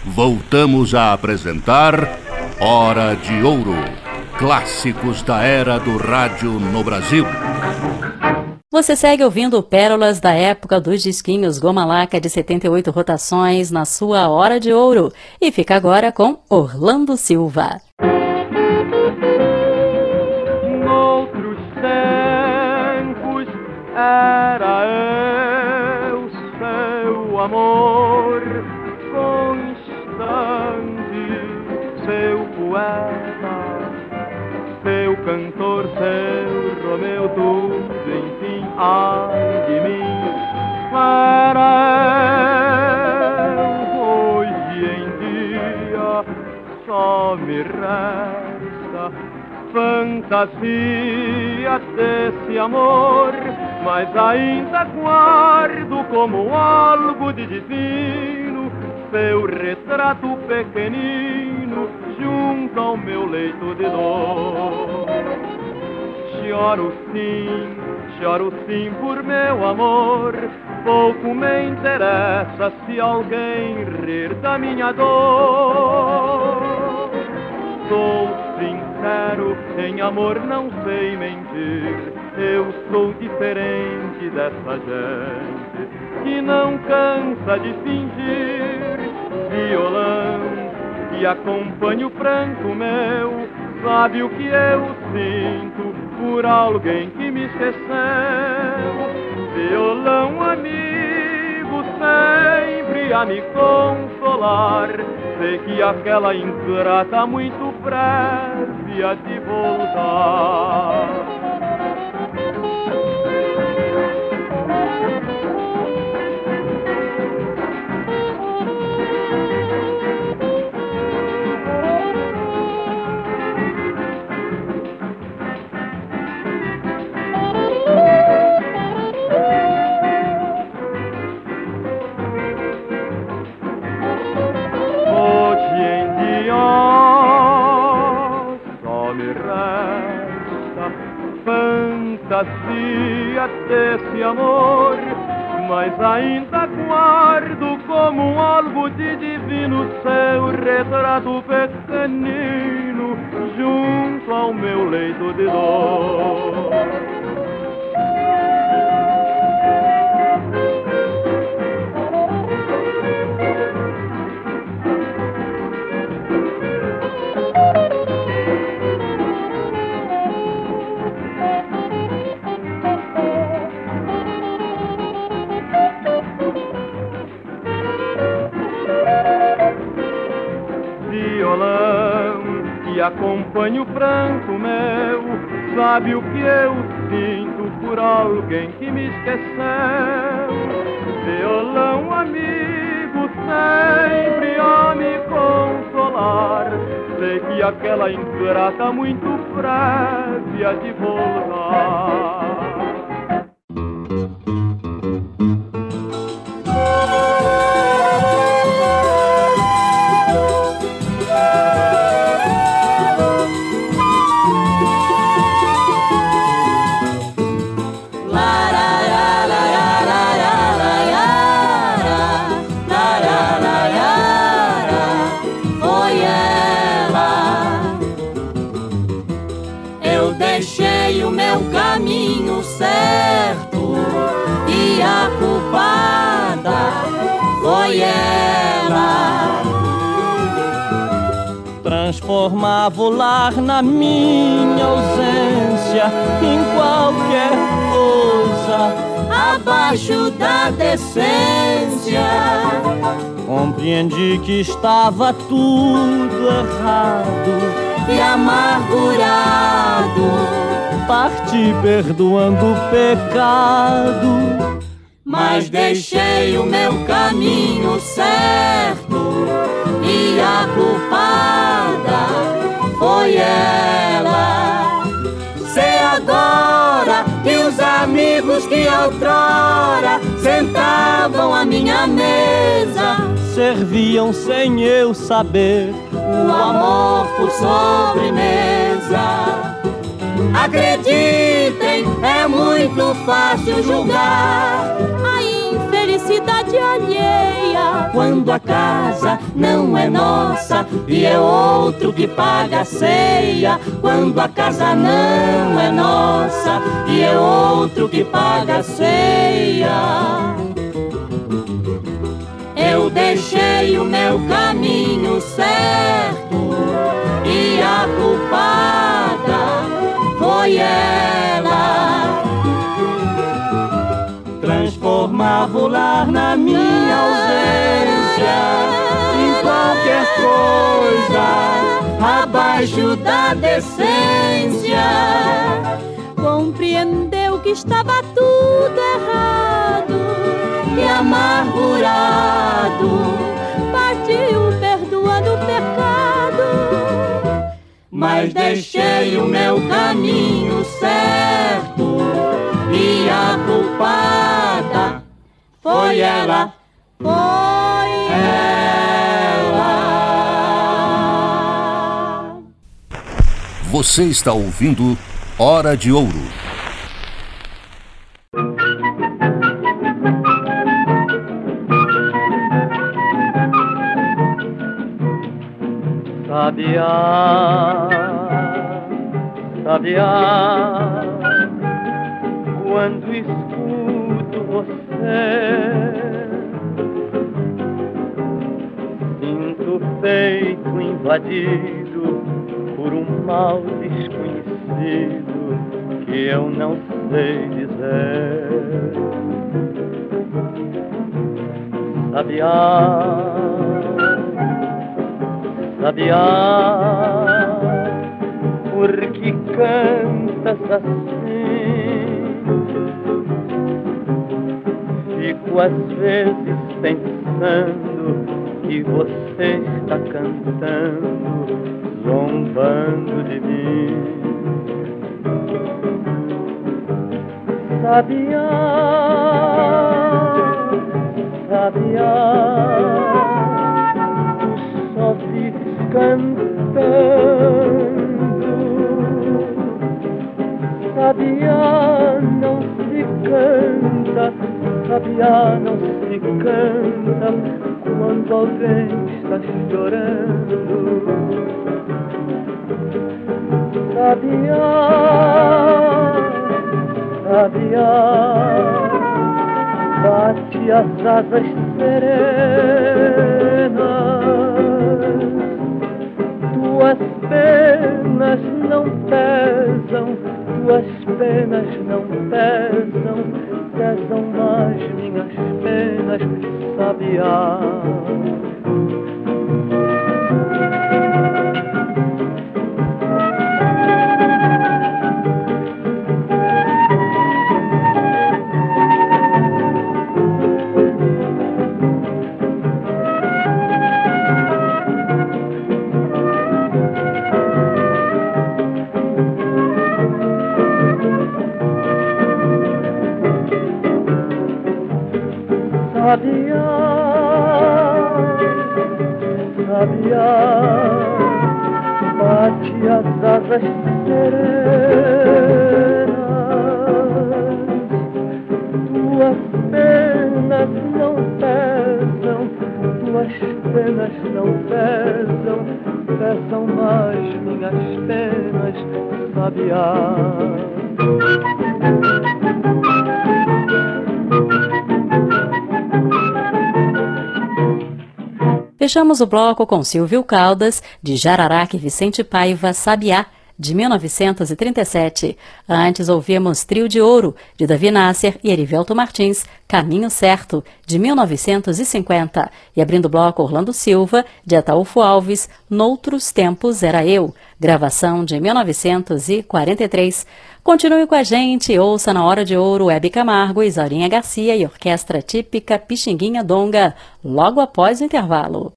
voltamos a apresentar Hora de Ouro, clássicos da era do rádio no Brasil. Você segue ouvindo pérolas da época dos disquinhos Goma Laca de 78 rotações na sua Hora de Ouro. E fica agora com Orlando Silva. Noutros tempos era eu seu amor constante, seu poeta, seu cantor, seu Romeu, tudo, enfim, ai de mim, era eu. Hoje em dia só me resta fantasia desse amor, mas ainda guardo como algo de divino seu retrato pequenino junto ao meu leito de dor. Choro sim por meu amor, pouco me interessa se alguém rir da minha dor. Sou sincero, em amor não sei mentir, eu sou diferente dessa gente que não cansa de fingir. Violão que acompanha o pranto meu, sabe o que eu sinto por alguém que me esqueceu. Violão amigo sempre a me consolar, sei que aquela ingrata muito breve há de voltar. Fantasia desse amor, mas ainda guardo como algo de divino seu retrato pequenino junto ao meu leito de dor. Que acompanha o pranto meu, sabe o que eu sinto por alguém que me esqueceu. Violão amigo sempre a me consolar, sei que aquela ingrata muito breve há de voltar. Transformava o lar na minha ausência em qualquer coisa abaixo da decência. Compreendi que estava tudo errado e amargurado, parti perdoando o pecado, mas deixei o meu caminho certo e a culpada foi ela. Sei agora que os amigos que outrora sentavam à minha mesa serviam sem eu saber o amor por sobremesa. Acreditem, é muito fácil julgar a infelicidade alheia quando a casa não é nossa e é outro que paga a ceia. Quando a casa não é nossa e é outro que paga a ceia. Eu deixei o meu caminho certo e a culpada foi ela. Transformava o lar na minha ausência em qualquer coisa abaixo da decência. Compreendeu que estava tudo errado e amargurado partiu perdoando o pecado. Mas deixei o meu caminho certo e a culpada foi ela, foi ela. Você está ouvindo Hora de Ouro. Sabiá, sabiá, quando escuto você, sinto o peito invadido por um mal desconhecido que eu não sei dizer. Sabiá, sabiá, por que cantas assim? Fico às vezes pensando que você está cantando, zombando de mim. Sabiá, sabiá, só vives cantando. Sabiá, não se canta, sabiá, não se canta quando alguém está chorando. Sabiá, sabiá, bate as asas serenas. Tuas penas não pesam, tuas penas não pesam, pesam mais minhas penas, sabiá. Sabiá, sabiá, bate as asas serenas. Tuas penas não pesam, tuas penas não pesam, pesam mais minhas penas, sabiá. Fechamos o bloco com Silvio Caldas, de Jararaca e Vicente Paiva, Sabiá, de 1937. Antes ouvimos Trio de Ouro, de Davi Nasser e Erivelto Martins, Caminho Certo, de 1950. E abrindo o bloco, Orlando Silva, de Ataúfo Alves, Noutros Tempos Era Eu, gravação de 1943. Continue com a gente, ouça na Hora de Ouro Hebe Camargo, Isaurinha Garcia e Orquestra Típica Pixinguinha Donga, logo após o intervalo.